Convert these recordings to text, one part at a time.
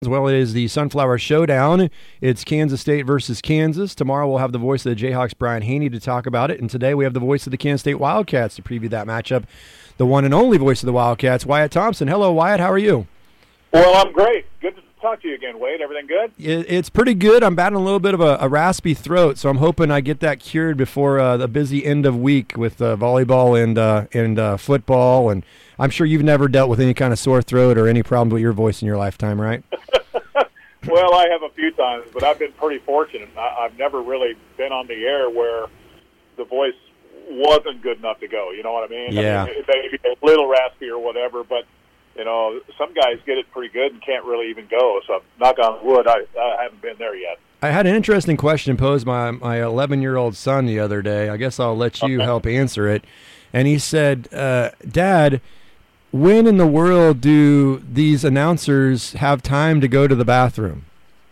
Well, it is the Sunflower Showdown. It's Kansas State versus Kansas. Tomorrow we'll have the voice of the Jayhawks, Brian Haney, to talk about it. And today we have the voice of the Kansas State Wildcats to preview that matchup. The one and only voice of the Wildcats, Wyatt Thompson. Hello, Wyatt. How are you? Well, I'm great. Good to talk to you again, Wade. Everything good? It's pretty good. I'm battling a little bit of a raspy throat, so I'm hoping I get that cured before the busy end of week with volleyball and football. And I'm sure you've never dealt with any kind of sore throat or any problems with your voice in your lifetime, right? Well, I have a few times, but I've been pretty fortunate. I've never really been on the air where the voice wasn't good enough to go. You know what I mean? Yeah. I mean, it may be a little raspy or whatever, but, you know, some guys get it pretty good and can't really even go. So, knock on wood, I haven't been there yet. I had an interesting question posed by my 11-year-old son the other day. I guess I'll let you help answer it. And he said, Dad, when in the world do these announcers have time to go to the bathroom?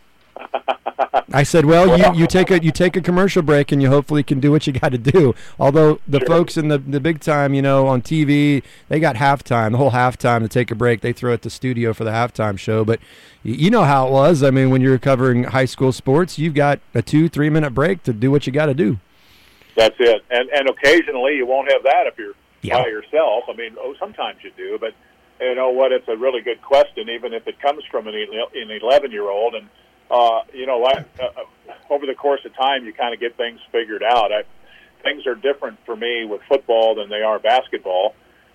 I said, well, you take a commercial break and you hopefully can do what you got to do. Although the folks in the big time, you know, on TV, they got halftime, the whole halftime to take a break. They throw it to studio for the halftime show. But you know how it was. I mean, when you're covering high school sports, you've got a 2-3 minute break to do what you got to do. That's it. And occasionally you won't have that if you're by yourself. I mean, sometimes you do, but you know what? It's a really good question, even if it comes from an 11-year-old. And you know, over the course of time, you kind of get things figured out. Things are different for me with football than they are basketball.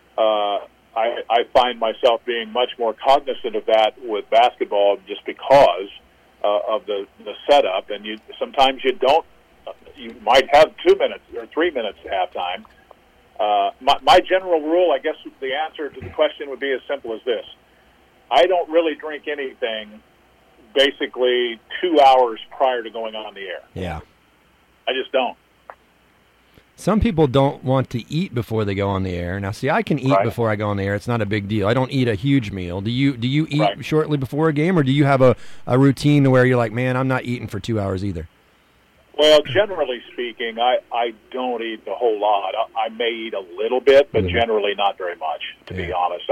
I find myself being much more cognizant of that with basketball just because of the setup. And sometimes you don't. You might have 2 minutes or 3 minutes at halftime. My general rule, I guess the answer to the question would be as simple as this. I don't really drink anything basically 2 hours prior to going on the air. Yeah. I just don't. Some people don't want to eat before they go on the air. Now, see, I can eat before I go on the air. It's not a big deal. I don't eat a huge meal. Do you eat shortly before a game, or do you have a routine where you're like, man, I'm not eating for 2 hours either? Well, generally speaking, I don't eat a whole lot. I may eat a little bit, but generally not very much, to be honest.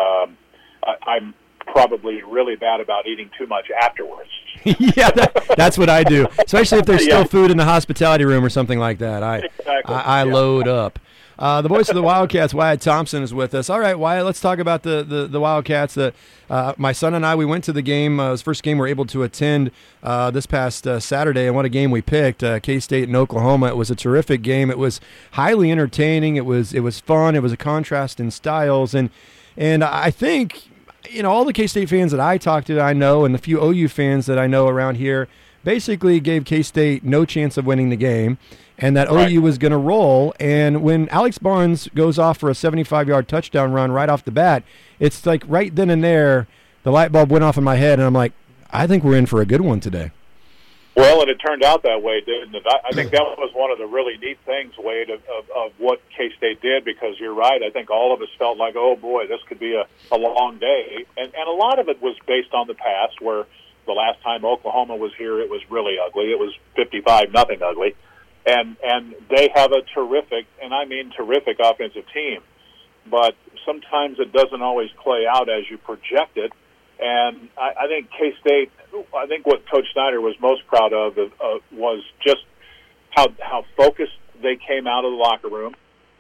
I'm probably really bad about eating too much afterwards. Yeah, that's what I do, especially if there's still food in the hospitality room or something like that. I load up. The voice of the Wildcats, Wyatt Thompson, is with us. All right, Wyatt, let's talk about the Wildcats. My son and I, we went to the game. It was the first game we were able to attend this past Saturday, and what a game we picked, K-State and Oklahoma. It was a terrific game. It was highly entertaining. It was fun. It was a contrast in styles, and I think, you know, all the K-State fans that I talked to, I know, and the few OU fans that I know around here basically gave K-State no chance of winning the game, and that OU was going to roll. And when Alex Barnes goes off for a 75-yard touchdown run right off the bat, it's like right then and there, the light bulb went off in my head, and I'm like, I think we're in for a good one today. Well, and it turned out that way, didn't it? I think that was one of the really neat things, Wade, of what K-State did, because you're right. I think all of us felt like, oh, boy, this could be a long day. And a lot of it was based on the past, where the last time Oklahoma was here, it was really ugly. It was 55-0 ugly. And they have a terrific, and I mean terrific, offensive team. But sometimes it doesn't always play out as you project it. And I think K-State, I think what Coach Snyder was most proud of was just how focused they came out of the locker room,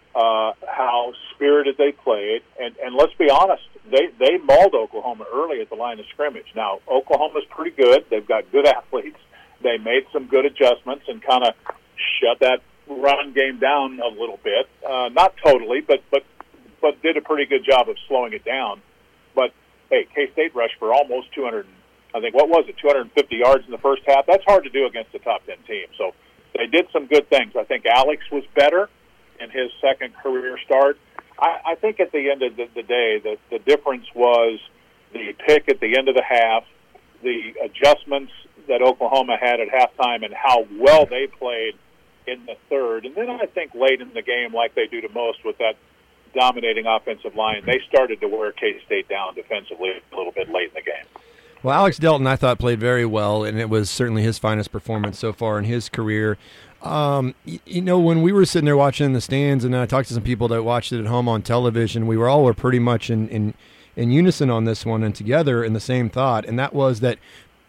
how spirited they played. And let's be honest, they mauled Oklahoma early at the line of scrimmage. Now, Oklahoma's pretty good. They've got good athletes. They made some good adjustments and kind of shut that run game down a little bit. Not totally, but did a pretty good job of slowing it down. But hey, K-State rushed for almost 200, I think, 250 yards in the first half. That's hard to do against a top 10 team. So they did some good things. I think Alex was better in his second career start. I think at the end of the day, the difference was the pick at the end of the half, the adjustments that Oklahoma had at halftime, and how well they played in the third. And then I think late in the game, like they do to most with that dominating offensive line, they started to wear K-State down defensively a little bit late in the game. Well, Alex Delton, I thought, played very well, and it was certainly his finest performance so far in his career. You know, when we were sitting there watching in the stands, and I talked to some people that watched it at home on television, we were pretty much in in unison on this one and together in the same thought, and that was that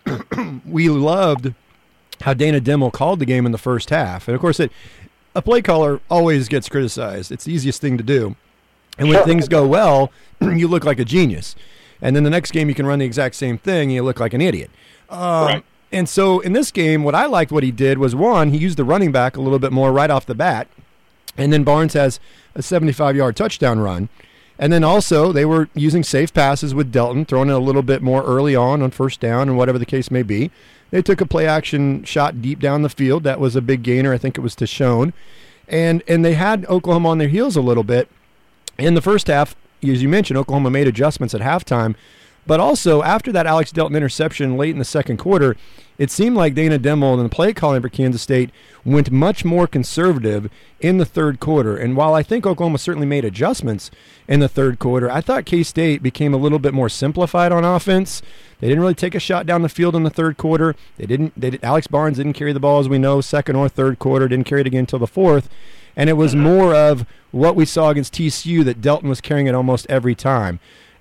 we loved how Dana Dimel called the game in the first half. And, of course, a play caller always gets criticized. It's the easiest thing to do. And when things go well, you look like a genius. And then the next game you can run the exact same thing and you look like an idiot. Right. And so in this game, what I liked what he did was, one, he used the running back a little bit more right off the bat. And then Barnes has a 75-yard touchdown run. And then also they were using safe passes with Delton, throwing it a little bit more early on first down and whatever the case may be. They took a play-action shot deep down the field. That was a big gainer. I think it was to Schoen. And they had Oklahoma on their heels a little bit. In the first half, as you mentioned, Oklahoma made adjustments at halftime. But also, after that Alex Delton interception late in the second quarter, it seemed like Dana Dimel and the play calling for Kansas State went much more conservative in the third quarter. And while I think Oklahoma certainly made adjustments in the third quarter, I thought K-State became a little bit more simplified on offense. They didn't really take a shot down the field in the third quarter. Alex Barnes didn't carry the ball, as we know, second or third quarter, didn't carry it again until the fourth. And it was more of what we saw against TCU, that Delton was carrying it almost every time.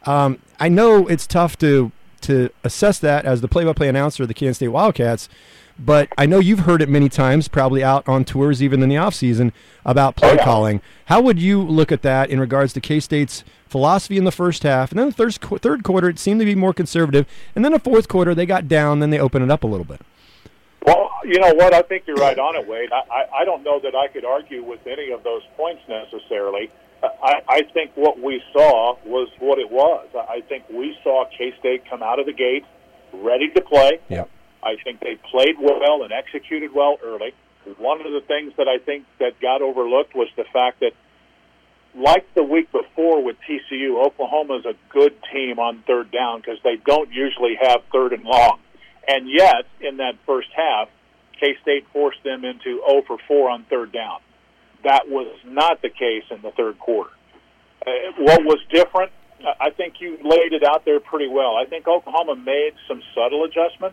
I know it's tough to assess that as the play-by-play announcer of the Kansas State Wildcats, but I know you've heard it many times, probably out on tours even in the offseason, about play calling. How would you look at that in regards to K-State's philosophy in the first half? And then the third quarter, it seemed to be more conservative. And then the fourth quarter, they got down, then they opened it up a little bit. Well, you know what? I think you're right on it, Wade. I don't know that I could argue with any of those points necessarily. I think what we saw was what it was. I think we saw K-State come out of the gate ready to play. Yep. I think they played well and executed well early. One of the things that I think that got overlooked was the fact that, like the week before with TCU, Oklahoma is a good team on third down because they don't usually have third and long. And yet, in that first half, K-State forced them into 0 for 4 on third down. That was not the case in the third quarter. What was different? I think you laid it out there pretty well. I think Oklahoma made some subtle adjustments,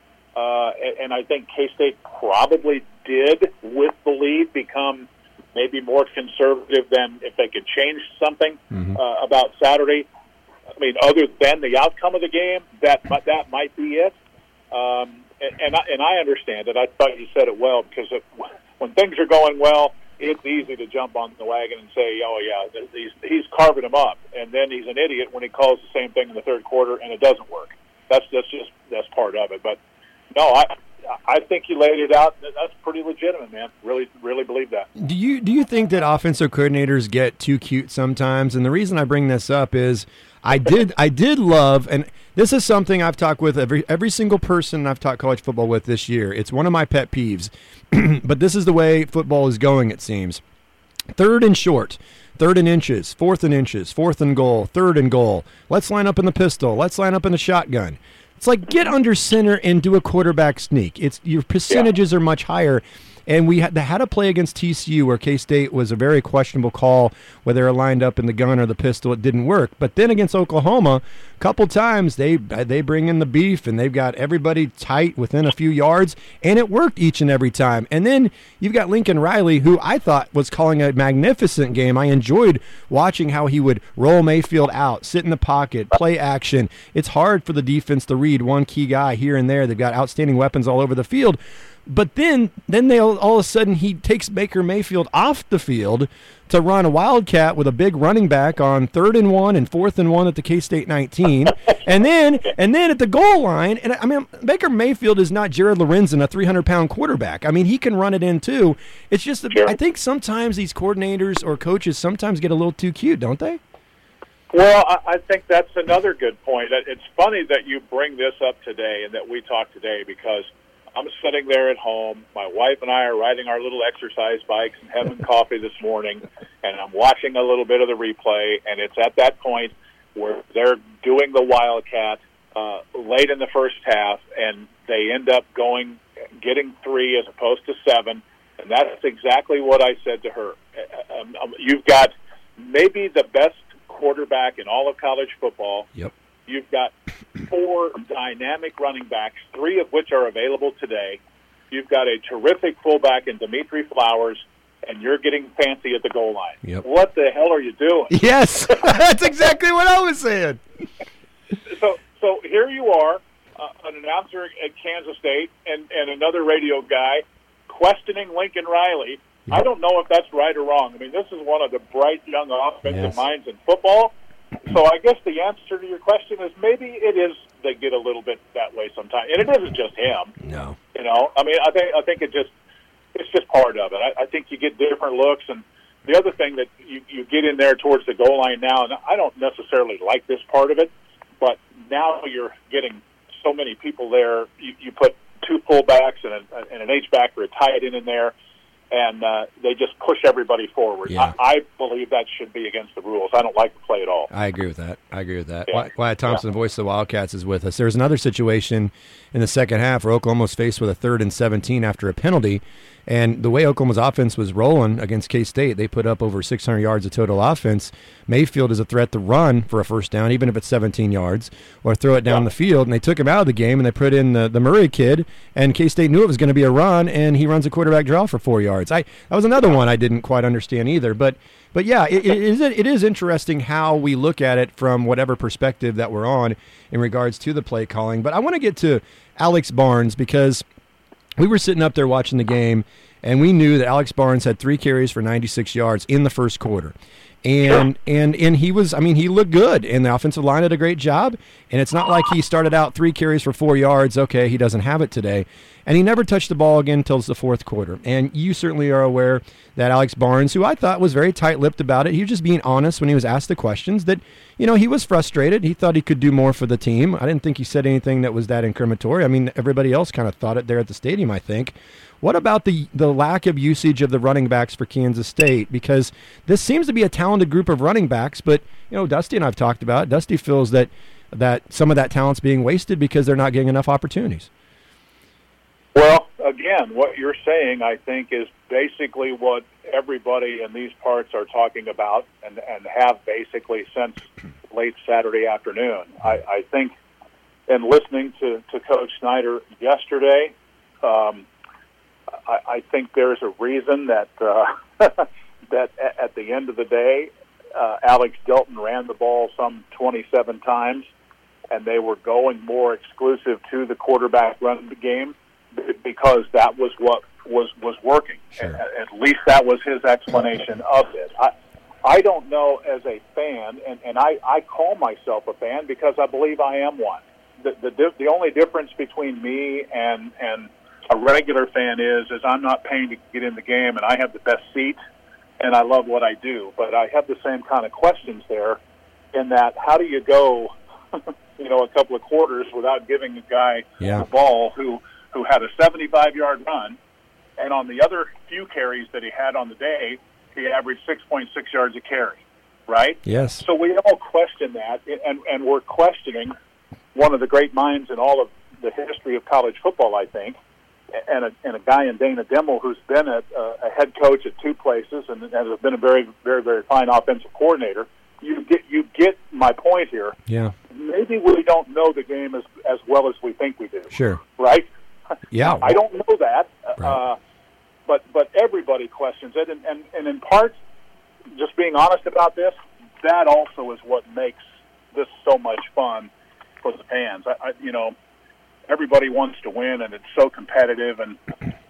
and I think K-State probably did, with the lead, become maybe more conservative than if they could change something about Saturday. I mean, other than the outcome of the game, that might be it. And I understand it. I thought you said it well, because when things are going well, it's easy to jump on the wagon and say, oh, yeah, he's carving him up. And then he's an idiot when he calls the same thing in the third quarter and it doesn't work. That's part of it. But, no, I think you laid it out. That's pretty legitimate, man. Really, really believe that. Do you think that offensive coordinators get too cute sometimes? And the reason I bring this up is I did love, and this is something I've talked with every single person I've taught college football with this year. It's one of my pet peeves, but this is the way football is going, it seems. Third and short, third and inches, fourth and inches, fourth and goal, third and goal. Let's line up in the pistol. Let's line up in the shotgun. It's like, get under center and do a quarterback sneak. Your percentages are much higher. And we had a play against TCU where K-State was a very questionable call, whether they were lined up in the gun or the pistol. It didn't work. But then against Oklahoma, a couple times they bring in the beef, and they've got everybody tight within a few yards, and it worked each and every time. And then you've got Lincoln Riley, who I thought was calling a magnificent game. I enjoyed watching how he would roll Mayfield out, sit in the pocket, play action. It's hard for the defense to read one key guy here and there. They've got outstanding weapons all over the field. But then all of a sudden he takes Baker Mayfield off the field to run a wildcat with a big running back on 3rd and 1 and 4th and 1 at the K-State 19. and then at the goal line, and I mean, Baker Mayfield is not Jared Lorenzen, a 300-pound quarterback. I mean, he can run it in too. It's just that I think sometimes these coordinators or coaches sometimes get a little too cute, don't they? Well, I think that's another good point. It's funny that you bring this up today and that we talk today, because I'm sitting there at home. My wife and I are riding our little exercise bikes and having coffee this morning, and I'm watching a little bit of the replay, and it's at that point where they're doing the Wildcat late in the first half, and they end up getting 3 as opposed to 7, and that's exactly what I said to her. You've got maybe the best quarterback in all of college football. Yep. You've got 4 dynamic running backs, 3 of which are available today. You've got a terrific fullback in Dimitri Flowers, and you're getting fancy at the goal line. Yep. What the hell are you doing? Yes, that's exactly what I was saying. So here you are, an announcer at Kansas State and another radio guy questioning Lincoln Riley. Yep. I don't know if that's right or wrong. I mean, this is one of the bright young offensive minds in football. So I guess the answer to your question is maybe it is they get a little bit that way sometimes. And it isn't just him. No. You know, I mean, I think it's just part of it. I think you get different looks. And the other thing that you get in there towards the goal line now, and I don't necessarily like this part of it, but now you're getting so many people there. You put two fullbacks and an H-back or a tight end in there, and they just push everybody forward. Yeah. I believe that should be against the rules. I don't like the play at all. I agree with that. Yeah. Wyatt Thompson, voice of the Wildcats, is with us. There was another situation in the second half where Oklahoma was faced with a 3rd and 17 after a penalty. And the way Oklahoma's offense was rolling against K-State, they put up over 600 yards of total offense. Mayfield is a threat to run for a first down, even if it's 17 yards, or throw it down the field. And they took him out of the game, and they put in the Murray kid, and K-State knew it was going to be a run, and he runs a quarterback draw for 4 yards. That was another one I didn't quite understand either. But yeah, it is interesting how we look at it from whatever perspective that we're on in regards to the play calling. But I want to get to Alex Barnes because we were sitting up there watching the game, and we knew that Alex Barnes had 3 carries for 96 yards in the first quarter. And he was, I mean, he looked good, and the offensive line did a great job. And it's not like he started out 3 carries for 4 yards. Okay, he doesn't have it today. And he never touched the ball again until the fourth quarter. And you certainly are aware that Alex Barnes, who I thought was very tight-lipped about it, he was just being honest when he was asked the questions, that, you know, he was frustrated. He thought he could do more for the team. I didn't think he said anything that was that incriminatory. I mean, everybody else kind of thought it there at the stadium, I think. What about the lack of usage of the running backs for Kansas State? Because this seems to be a talented group of running backs, but, you know, Dusty and I have talked about it. Dusty feels that some of that talent's being wasted because they're not getting enough opportunities. Well, again, what you're saying, I think, is basically what everybody in these parts are talking about and have basically since late Saturday afternoon. I think, in listening to Coach Snyder yesterday, I think there's a reason that that at the end of the day, Alex Delton ran the ball some 27 times, and they were going more exclusive to the quarterback run game because that was what was working. Sure. At least that was his explanation of it. I don't know as a fan, and I call myself a fan because I believe I am one. The only difference between me and a regular fan is I'm not paying to get in the game, and I have the best seat, and I love what I do. But I have the same kind of questions there in that how do you go, a couple of quarters without giving a guy the ball who had a 75-yard run, and on the other few carries that he had on the day, he averaged 6.6 yards a carry, right? Yes. So we all question that, and we're questioning one of the great minds in all of the history of college football, I think, and a guy in Dana Dimel who's been a head coach at 2 places and has been a very, very, very fine offensive coordinator. You get my point here. Yeah. Maybe we don't know the game as well as we think we do. Sure. Right? Yeah. I don't know that. Right. But everybody questions it, and in part, just being honest about this, that also is what makes this so much fun for the fans. Everybody wants to win, and it's so competitive, and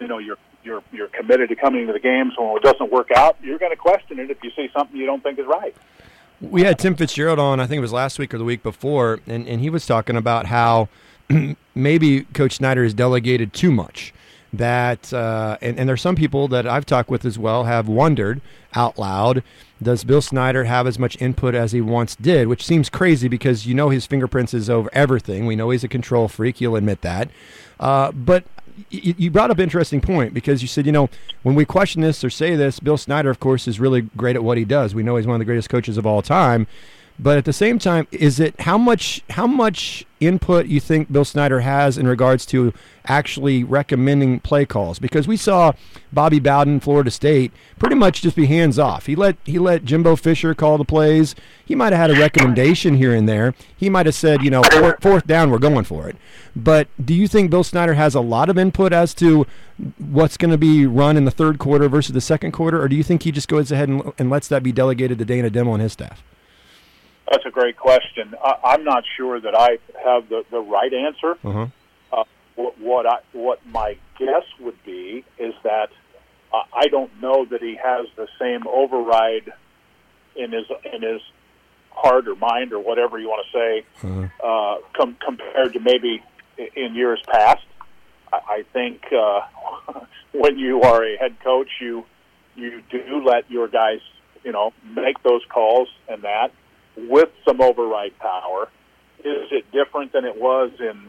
you're committed to coming to the games. When it doesn't work out, you're going to question it if you see something you don't think is right. We had Tim Fitzgerald on, I think it was last week or the week before, and he was talking about how maybe Coach Snyder has delegated too much. That and there's some people that I've talked with as well have wondered out loud, does Bill Snyder have as much input as he once did? Which seems crazy because his fingerprints is over everything. We know he's a control freak. He'll admit that. But you brought up an interesting point because you said, when we question this or say this, Bill Snyder, of course, is really great at what he does. We know he's one of the greatest coaches of all time. But at the same time, is it how much input you think Bill Snyder has in regards to actually recommending play calls? Because we saw Bobby Bowden, Florida State, pretty much just be hands off. He let Jimbo Fisher call the plays. He might have had a recommendation here and there. He might have said, fourth down, we're going for it. But do you think Bill Snyder has a lot of input as to what's going to be run in the third quarter versus the second quarter, or do you think he just goes ahead and lets that be delegated to Dana Dimel and his staff? That's a great question. I'm not sure that I have the right answer. Uh-huh. What my guess would be is that I don't know that he has the same override in his heart or mind or whatever you want to say compared to maybe in years past. I think when you are a head coach, you do let your guys make those calls and that with some override power. Is it different than it was in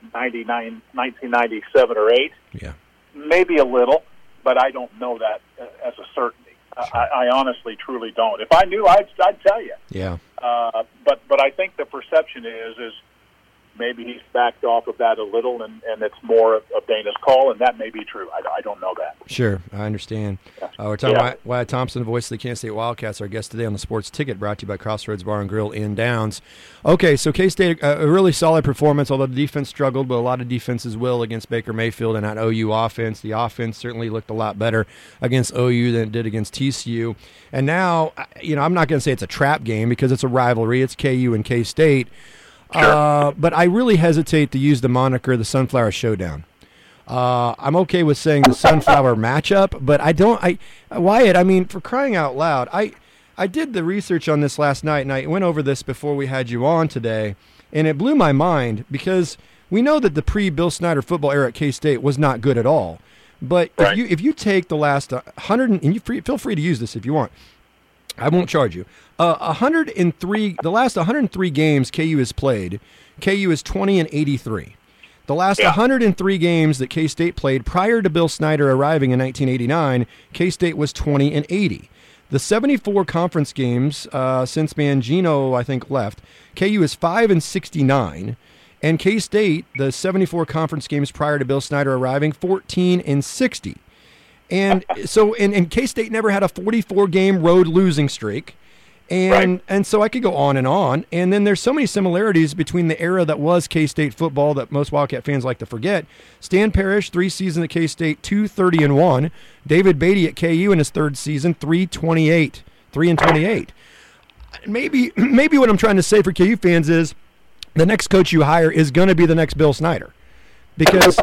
1997 or 8? Yeah, maybe a little, but I don't know that as a certainty. Sure. I honestly, truly don't. If I knew, I'd tell you. Yeah. But I think the perception is maybe he's backed off of that a little, and it's more of Dana's call, and that may be true. I don't know that. Sure, I understand. We're talking about Wyatt Thompson, the voice of the Kansas State Wildcats, our guest today on the Sports Ticket, brought to you by Crossroads Bar and Grill in Downs. Okay, so K-State, a really solid performance, although the defense struggled, but a lot of defenses will against Baker Mayfield and that OU offense. The offense certainly looked a lot better against OU than it did against TCU. And now, I'm not going to say it's a trap game because it's a rivalry. It's KU and K-State. Sure. But I really hesitate to use the moniker the Sunflower Showdown. I'm okay with saying the Sunflower matchup, but Wyatt, for crying out loud, I did the research on this last night, and I went over this before we had you on today, and it blew my mind because we know that the pre-Bill Snyder football era at K-State was not good at all. But right. if you take the last 100, and you feel free to use this if you want, I won't charge you. 103. The last 103 games KU has played, KU is 20-83. The last 103 games that K-State played prior to Bill Snyder arriving in 1989, K-State was 20-80. The 74 conference games since Mangino, I think, left, KU is 5-69, and K-State, the 74 conference games prior to Bill Snyder arriving, 14-60. And so, and K-State never had a 44-game road losing streak. And so I could go on. And then there's so many similarities between the era that was K-State football that most Wildcat fans like to forget. Stan Parrish, 3 seasons at K-State, 2-30-1. David Beatty at KU in his 3rd season, 3-28. Maybe what I'm trying to say for KU fans is the next coach you hire is going to be the next Bill Snyder. Because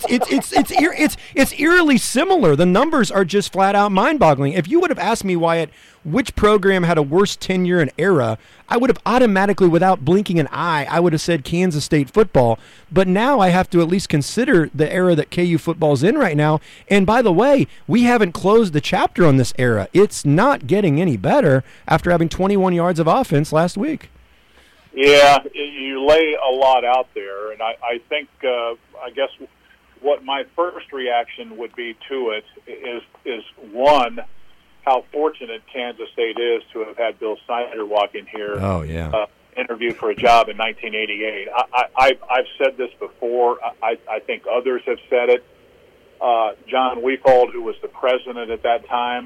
it's eerily similar. The numbers are just flat out mind-boggling. If you would have asked me, Wyatt, which program had a worse tenure and era, I would have automatically, without blinking an eye, I would have said Kansas State football. But now I have to at least consider the era that KU football's in right now. And by the way, we haven't closed the chapter on this era. It's not getting any better after having 21 yards of offense last week. Yeah, you lay a lot out there, and I think, I guess what my first reaction would be to it is one, how fortunate Kansas State is to have had Bill Snyder walk in here. Oh, yeah. Interview for a job in 1988. I've said this before. I think others have said it. John Weefald, who was the president at that time,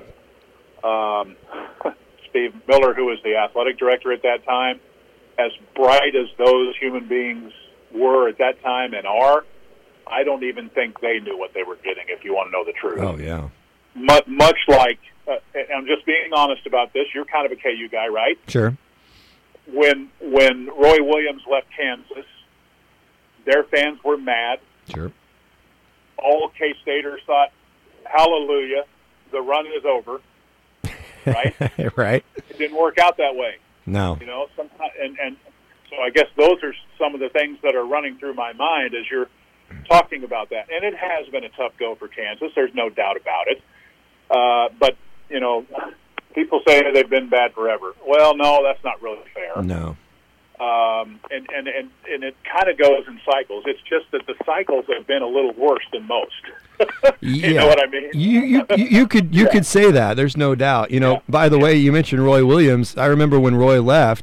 Steve Miller, who was the athletic director at that time, as bright as those human beings were at that time and are, I don't even think they knew what they were getting, if you want to know the truth. Oh, yeah. Much like, and I'm just being honest about this, you're kind of a KU guy, right? Sure. When Roy Williams left Kansas, their fans were mad. Sure. All K-Staters thought, hallelujah, the run is over, right? Right. It didn't work out that way. No. Sometimes, and so I guess those are some of the things that are running through my mind as you're talking about that. And it has been a tough go for Kansas. There's no doubt about it. But, people say they've been bad forever. Well, no, that's not really fair. No. And it kind of goes in cycles. It's just that the cycles have been a little worse than most. You know what I mean? You could say that. There's no doubt. By the way, you mentioned Roy Williams. I remember when Roy left,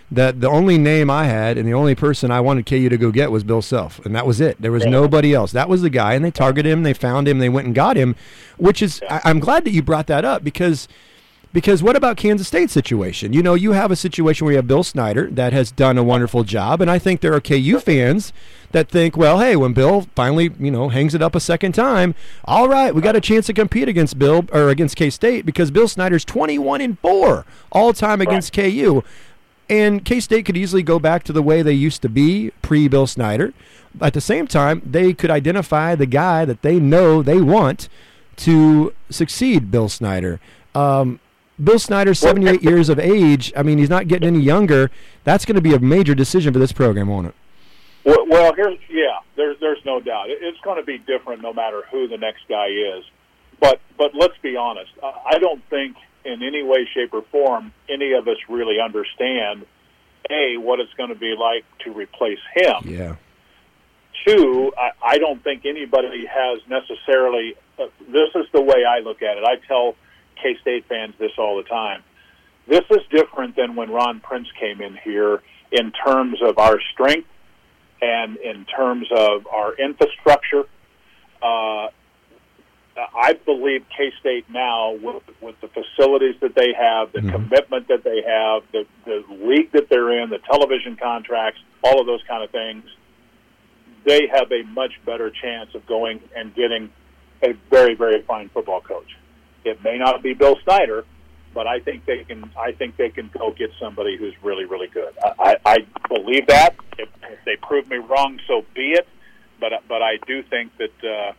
that the only name I had and the only person I wanted KU to go get was Bill Self, and that was it. There was nobody else. That was the guy, and they targeted him, they found him, they went and got him, which is I'm glad that you brought that up because what about Kansas State's situation? You know, you have a situation where you have Bill Snyder that has done a wonderful job, and I think there are KU fans that think, well, hey, when Bill finally, hangs it up a second time, all right, we got a chance to compete against Bill or against K-State because Bill Snyder's 21-4 all time against KU. And K-State could easily go back to the way they used to be pre-Bill Snyder. At the same time, they could identify the guy that they know they want to succeed Bill Snyder. Bill Snyder's 78 years of age. I mean, he's not getting any younger. That's going to be a major decision for this program, won't it? Well, there's no doubt. It's going to be different no matter who the next guy is. But let's be honest. I don't think in any way, shape, or form any of us really understand, A, what it's going to be like to replace him. Yeah. Two, I don't think anybody has necessarily this is the way I look at it. I tell K-State fans this all the time. This is different than when Ron Prince came in here in terms of our strength and in terms of our infrastructure. I believe K-State now, with the facilities that they have, the commitment that they have, the league that they're in, the television contracts, all of those kind of things, they have a much better chance of going and getting a very, very fine football coach. It may not be Bill Snyder, but I think they can. I think they can go get somebody who's really, really good. I believe that. If they prove me wrong, so be it. But I do think that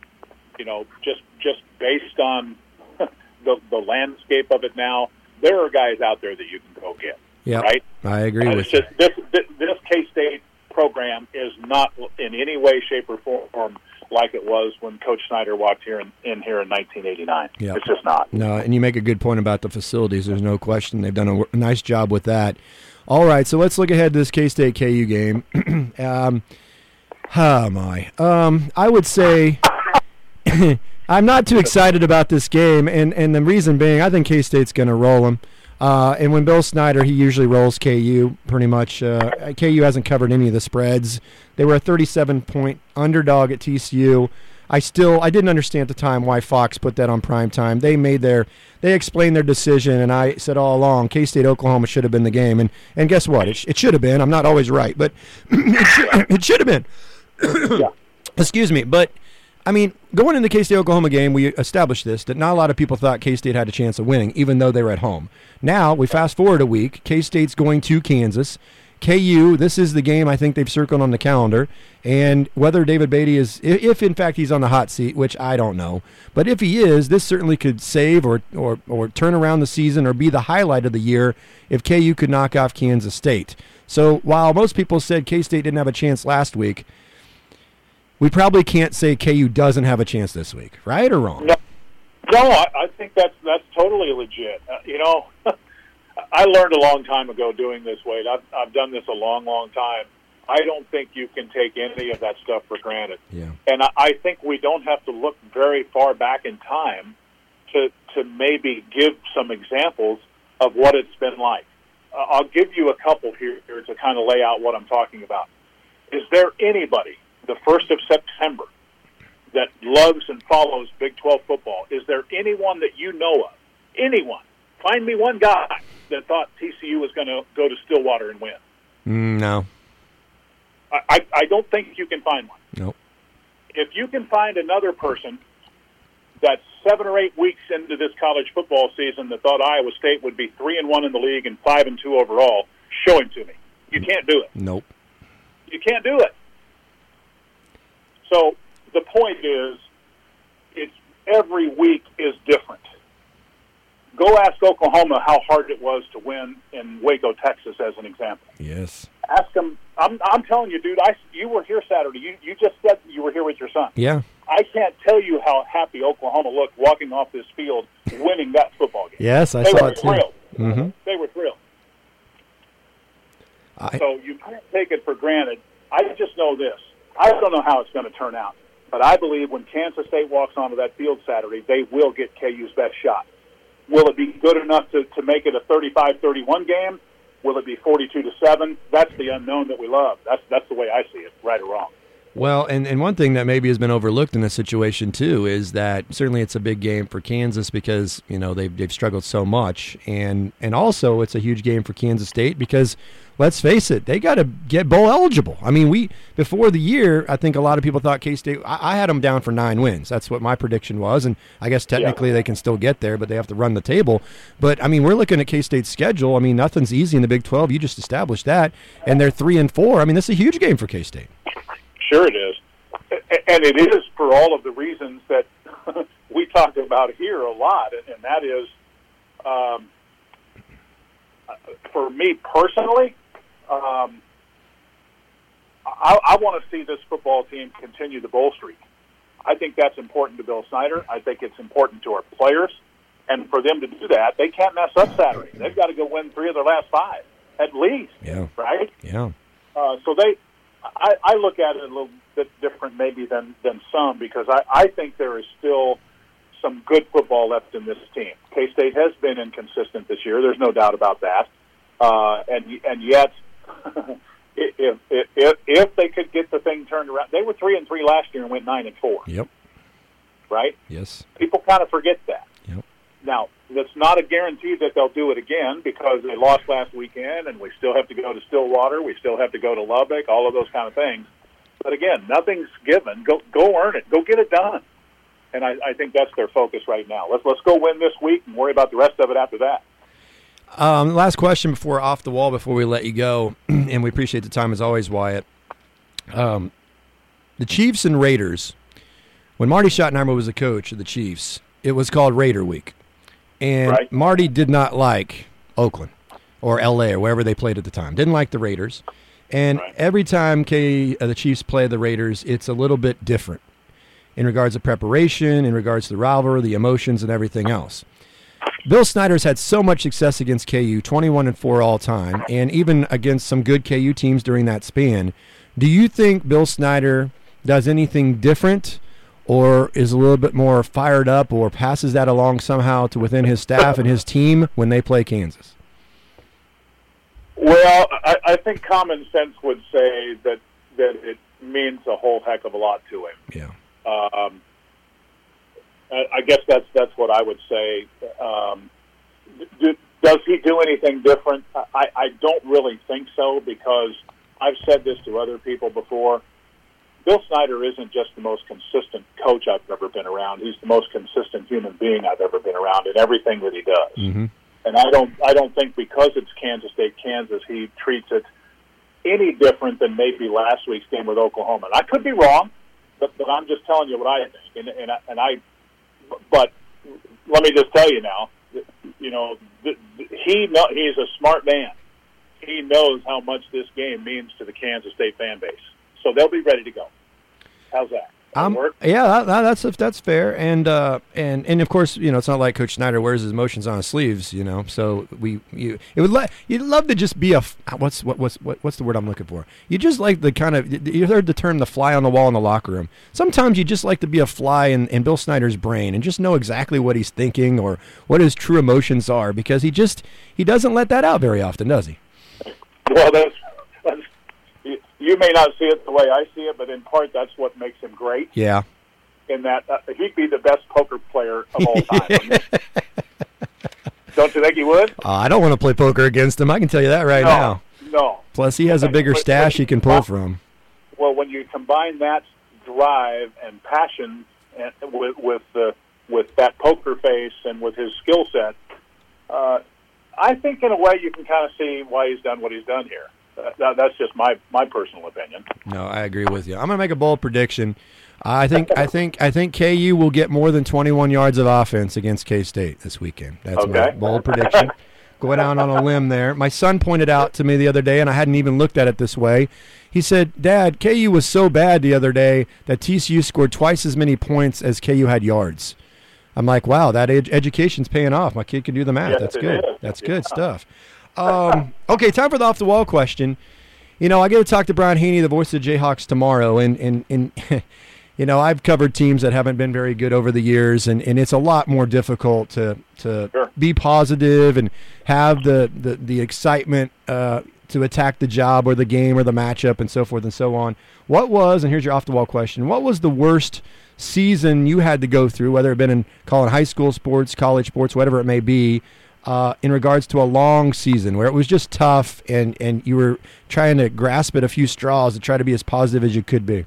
just based on the landscape of it now, there are guys out there that you can go get. Yeah, right. I agree with you. This K-State program is not in any way, shape, or form like it was when Coach Snyder walked in here in 1989. Yep. It's just not. No, and you make a good point about the facilities. There's no question. They've done a nice job with that. All right, so let's look ahead to this K-State KU game. I would say I'm not too excited about this game, and the reason being I think K-State's going to roll them. And when Bill Snyder, he usually rolls KU pretty much. KU hasn't covered any of the spreads. They were a 37-point underdog at TCU. I didn't understand at the time why Fox put that on prime time. They explained their decision, and I said all along, K-State Oklahoma should have been the game. And guess what? It should have been. I'm not always right, but it should have been. Yeah. Excuse me, but I mean, going into the K-State Oklahoma game, we established this, that not a lot of people thought K-State had a chance of winning, even though they were at home. Now, we fast forward a week, K-State's going to Kansas. KU, this is the game I think they've circled on the calendar, and whether David Beatty is, if in fact he's on the hot seat, which I don't know, but if he is, this certainly could save or turn around the season or be the highlight of the year if KU could knock off Kansas State. So while most people said K-State didn't have a chance last week, we probably can't say KU doesn't have a chance this week, right or wrong? No, I think that's totally legit. I learned a long time ago doing this, Wade. I've done this a long, long time. I don't think you can take any of that stuff for granted. Yeah. And I think we don't have to look very far back in time to maybe give some examples of what it's been like. I'll give you a couple here to kind of lay out what I'm talking about. Is there anybody the 1st of September that loves and follows Big 12 football? Is there anyone that you know of? Anyone? Find me one guy that thought TCU was going to go to Stillwater and win. No. I don't think you can find one. Nope. If you can find another person that's 7 or 8 weeks into this college football season that thought Iowa State would be 3-1 in the league and 5-2 overall, show him to me. You can't do it. Nope. You can't do it. So the point is, it's every week is different. Go ask Oklahoma how hard it was to win in Waco, Texas, as an example. Yes. Ask them. I'm telling you, dude. You were here Saturday. You just said you were here with your son. Yeah. I can't tell you how happy Oklahoma looked walking off this field, winning that football game. Yes, I saw it too. Thrilled. Mm-hmm. They were thrilled. So you can't take it for granted. I just know this. I don't know how it's going to turn out, but I believe when Kansas State walks onto that field Saturday, they will get KU's best shot. Will it be good enough to make it a 35-31 game? Will it be 42-7? That's the unknown that we love. That's the way I see it, right or wrong. Well, and one thing that maybe has been overlooked in this situation too is that certainly it's a big game for Kansas because they've struggled so much, and also it's a huge game for Kansas State because let's face it, they got to get bowl eligible. I mean, before the year, I think a lot of people thought K-State. I had them down for 9 wins. That's what my prediction was, and I guess technically they can still get there, but they have to run the table. But I mean, we're looking at K-State's schedule. I mean, nothing's easy in the Big 12. You just established that, and they're 3-4. I mean, this is a huge game for K-State. Sure it is. And it is for all of the reasons that we talk about here a lot, and that is, for me personally, I want to see this football team continue the bowl streak. I think that's important to Bill Snyder. I think it's important to our players. And for them to do that, they can't mess up Saturday. They've got to go win 3 of their last 5, at least. Yeah. Right? Yeah. So I look at it a little bit different maybe than some because I think there is still some good football left in this team. K-State has been inconsistent this year. There's no doubt about that. And yet, if they could get the thing turned around, they were 3-3 last year and went 9-4. Yep. Right? Yes. People kind of forget that. Yep. Now, that's not a guarantee that they'll do it again because they lost last weekend, and we still have to go to Stillwater. We still have to go to Lubbock, all of those kind of things. But again, nothing's given. Go earn it. Go get it done. And I think that's their focus right now. Let's go win this week and worry about the rest of it after that. Last question before off the wall before we let you go, and we appreciate the time as always, Wyatt. The Chiefs and Raiders, when Marty Schottenheimer was the coach of the Chiefs, it was called Raider Week. And right. Marty did not like Oakland or L.A. or wherever they played at the time. Didn't like the Raiders. And right. every time the Chiefs play the Raiders, it's a little bit different in regards to preparation, in regards to the rivalry, the emotions, and everything else. Bill Snyder's had so much success against KU, 21-4 all time, and even against some good KU teams during that span. Do you think Bill Snyder does anything different or is a little bit more fired up or passes that along somehow to within his staff and his team when they play Kansas? Well, I think common sense would say that it means a whole heck of a lot to him. Yeah. I guess that's what I would say. Does he do anything different? I don't really think so because I've said this to other people before. Bill Snyder isn't just the most consistent coach I've ever been around. He's the most consistent human being I've ever been around in everything that he does. Mm-hmm. And I don't think because it's Kansas State, Kansas, he treats it any different than maybe last week's game with Oklahoma. And I could be wrong, but I'm just telling you what I think. But let me just tell you now, he's a smart man. He knows how much this game means to the Kansas State fan base. So they'll be ready to go. How's that? Work? Yeah, that's fair, and of course, it's not like Coach Snyder wears his emotions on his sleeves, So you'd love to just be what's the word I'm looking for? You just like the kind of you heard the term the fly on the wall in the locker room. Sometimes you just like to be a fly in Bill Snyder's brain and just know exactly what he's thinking or what his true emotions are because he doesn't let that out very often, does he? Well, you may not see it the way I see it, but in part that's what makes him great. Yeah. In that he'd be the best poker player of all time. Don't you think he would? I don't want to play poker against him. I can tell you that now. No. Plus, he has a bigger stash he can pull from. Well, when you combine that drive and passion with that poker face and with his skill set, I think in a way you can kind of see why he's done what he's done here. That's just my personal opinion. No, I agree with you. I'm going to make a bold prediction. I think KU will get more than 21 yards of offense against K-State this weekend. That's my bold prediction. Going out on a limb there. My son pointed out to me the other day, and I hadn't even looked at it this way. He said, "Dad, KU was so bad the other day that TCU scored twice as many points as KU had yards." I'm like, wow, that education's paying off. My kid can do the math. Yes, that's good. Is. That's good stuff. Okay, time for the off-the-wall question. I get to talk to Brian Haney, the voice of the Jayhawks, tomorrow, and I've covered teams that haven't been very good over the years, and it's a lot more difficult to Sure. be positive and have the excitement to attack the job or the game or the matchup and so forth and so on. What was, and here's your off-the-wall question, what was the worst season you had to go through, whether it been in high school sports, college sports, whatever it may be, in regards to a long season where it was just tough and you were trying to grasp at a few straws to try to be as positive as you could be?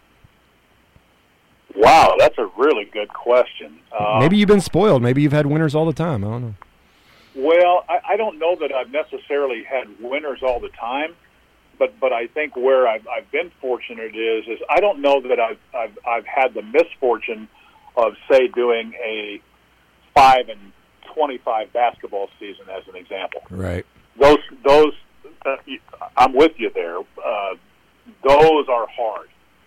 Wow, that's a really good question. Maybe you've been spoiled. Maybe you've had winners all the time. I don't know. Well, I don't know that I've necessarily had winners all the time, but I think where I've been fortunate is I don't know that I've had the misfortune of, say, doing a 5-25 basketball season as an example. Right. Those I'm with you there. Those are hard.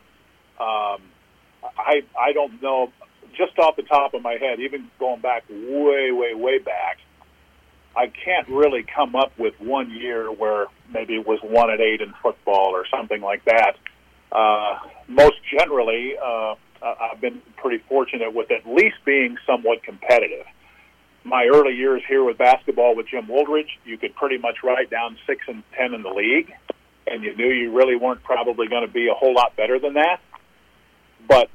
I don't know, just off the top of my head, even going back way back, I can't really come up with one year where maybe it was 1-8 in football or something like that. Most generally, I've been pretty fortunate with at least being somewhat competitive. My early years here with basketball with Jim Woldridge, you could pretty much write down 6-10 in the league, and you knew you really weren't probably going to be a whole lot better than that. But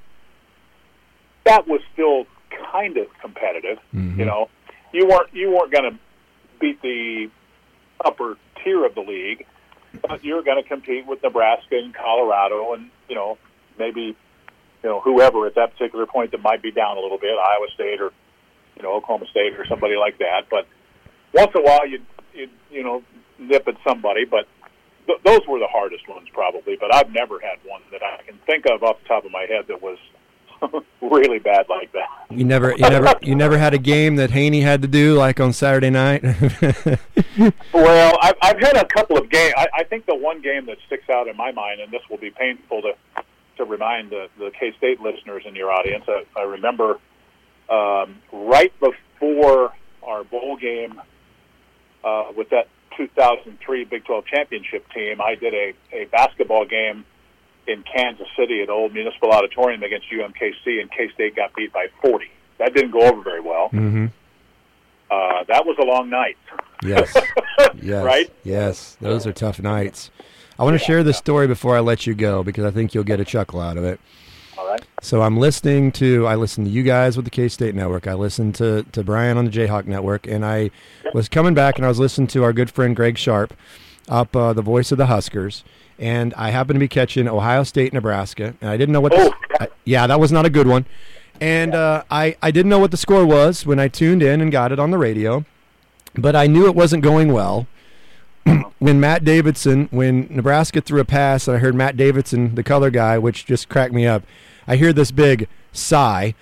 that was still kind of competitive. Mm-hmm. You weren't going to beat the upper tier of the league, but you're going to compete with Nebraska and Colorado and maybe whoever at that particular point that might be down a little bit, Iowa State or Oklahoma State or somebody like that. But once in a while you'd nip at somebody, but those were the hardest ones probably. But I've never had one that I can think of off the top of my head that was really bad like that. You never had a game that Haney had to do like on Saturday night? Well, I've had a couple of games. I think the one game that sticks out in my mind, and this will be painful to remind the K-State listeners in your audience, I remember right before our bowl game with that 2003 Big 12 championship team, I did a basketball game in Kansas City at Old Municipal Auditorium against UMKC, and K-State got beat by 40. That didn't go over very well. Mm-hmm. That was a long night. Yes. Yes. Right? Yes. Those are tough nights. I want to share this story before I let you go because I think you'll get a chuckle out of it. All right. So I listen to you guys with the K-State Network. I listened to Brian on the Jayhawk Network, and I was coming back and I was listening to our good friend Greg Sharp up the voice of the Huskers. And I happened to be catching Ohio State, Nebraska, and I didn't know what that was not a good one. And I didn't know what the score was when I tuned in and got it on the radio, but I knew it wasn't going well. When Nebraska threw a pass, and I heard Matt Davidson, the color guy, which just cracked me up, I hear this big sigh,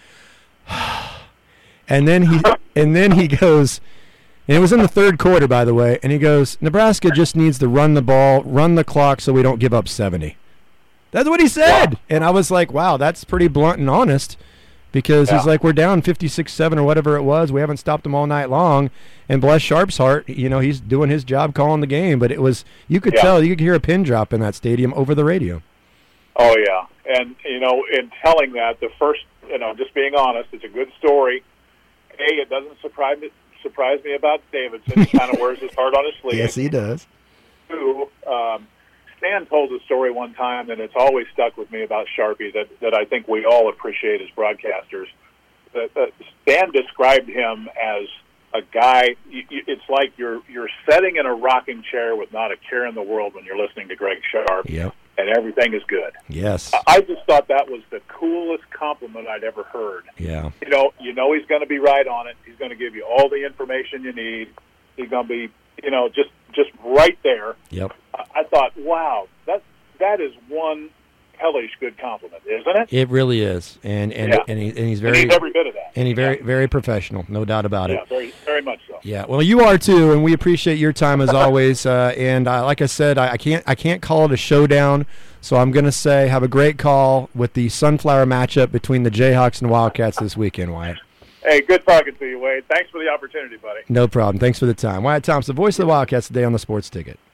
and then he goes, and it was in the third quarter, by the way, and he goes, Nebraska just needs to run the ball, run the clock so we don't give up 70. That's what he said. Wow. And I was like, wow, that's pretty blunt and honest, because he's like, we're down 56-7 or whatever it was. We haven't stopped them all night long. And bless Sharp's heart, he's doing his job calling the game. But it was, you could tell, you could hear a pin drop in that stadium over the radio. Oh, yeah. And, in telling that, the first, just being honest, it's a good story. A, it doesn't surprise me about Davidson. He kind of wears his heart on his sleeve. Yes, he does. Two, Stan told a story one time, and it's always stuck with me about Sharpie that I think we all appreciate as broadcasters. Stan described him as a guy. It's like you're sitting in a rocking chair with not a care in the world when you're listening to Greg Sharp, and everything is good. Yes, I just thought that was the coolest compliment I'd ever heard. Yeah, he's going to be right on it. He's going to give you all the information you need. He's going to be, just right there. Yep. I thought, wow, that is one hellish good compliment, isn't it? It really is, and he's very, and he's every bit of that, and he's very professional, no doubt about it. Yeah, very, very much so. Yeah, well, you are too, and we appreciate your time as always. And like I said, I can't call it a showdown, so I'm going to say have a great call with the Sunflower matchup between the Jayhawks and Wildcats this weekend, Wyatt. Hey, good talking to you, Wade. Thanks for the opportunity, buddy. No problem. Thanks for the time. Wyatt Thompson, voice of the Wildcats today on the Sports Ticket.